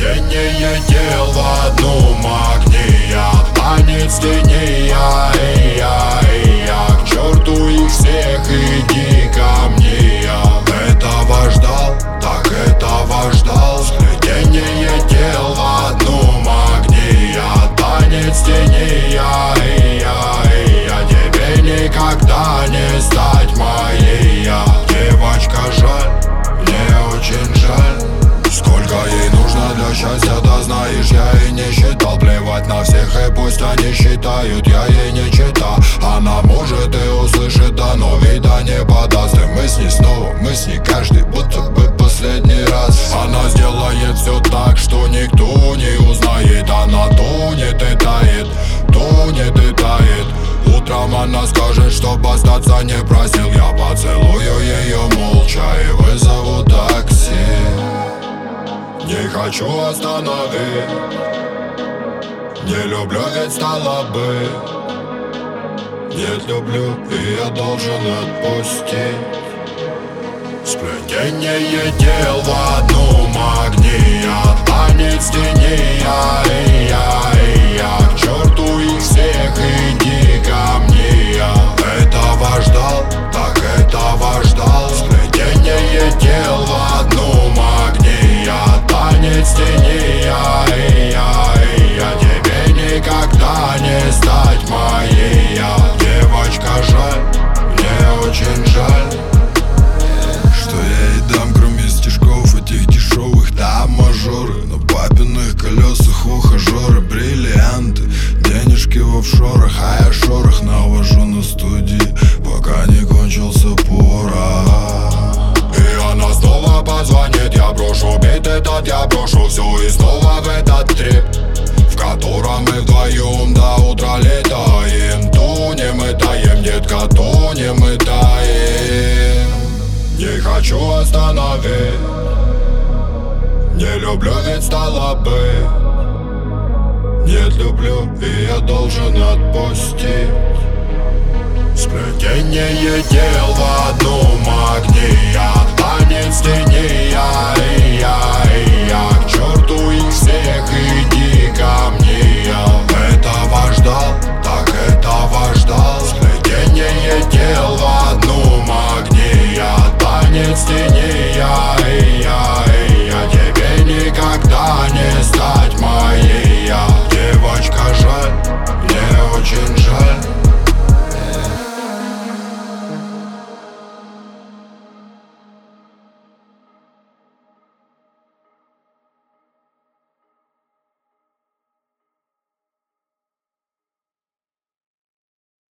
Сплетение дел в одном огне. Я танец теней, я к черту их всех, иди ко мне. Я этого ждал, так этого ждал. Сплетение дел в одном огне. Я танец теней, я тебе никогда не стать моей. Я девочка, жаль, мне очень жаль. Сколько ей нужно для счастья, да знаешь, я и не считал. Плевать на всех, и пусть они считают, я ей не чита. Она может и услышит, да, но вида не подаст. И мы с ней снова, мы с ней каждый, будто бы последний раз. Она сделает все так, что никто не узнает. Она тонет и тает, тонет и тает. Утром она скажет, чтоб остаться не просил. Я поцелую ее молча и вызову такси. Не хочу остановить, не люблю, ведь стало бы. Нет, люблю, и я должен отпустить. Сплетение дел в одном огне. Я танец теней, я к черту их всех, иди ко мне. Я этого ждал, так этого ждал. Сплетение дел в одном огне. Я танец теней, я тебе никогда не стать моей. Я девочка, жаль, мне очень жаль. Что я ей дам, кроме стишков этих дешевых? Там мажоры, на папиных колесах ухажеры, бриллианты, денежки в офшорах, а я шорох навожу на студии, пока не кончился порох. И она снова позвонит, я брошу бит этот, я брошу все и снова в этот трип, в котором мы вдвоем до утра летаем. Тонем и таем, детка, тонем и таем. Не хочу остановить, не люблю, ведь стало бы. Нет, люблю, и я должен отпустить. Сплетение дел в одном огне. Я танец теней, я к черту их всех, иди